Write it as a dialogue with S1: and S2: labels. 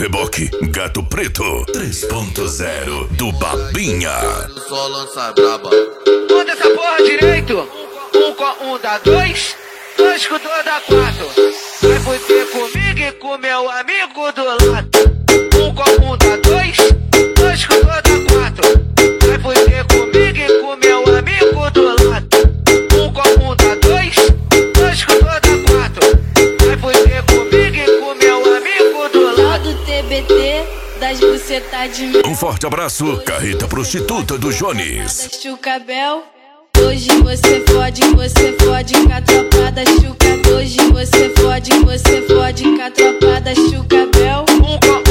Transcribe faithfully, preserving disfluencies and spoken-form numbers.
S1: reboque, Gato Preto três ponto zero do Babinha.
S2: Só lança braba.
S3: Manda essa porra direito. Um com um dá dois, dois com dois dá quatro. Vai fuder comigo e com meu amigo do lado. Um com um dá dois, dois com dois dá quatro. Vai fuder comigo e com meu amigo do lado. Um com um dá dois, dois com dois dá quatro. Vai fuder comigo e com meu amigo do lado.
S4: Do T B T, das bucetas de mel.
S1: Um forte abraço, Carreta Prostituta do Jones.
S4: Chucabel, hoje você fode, você fode com a tropa da Chuca. Hoje você fode, você fode com a tropa da Chucabel.
S3: Um com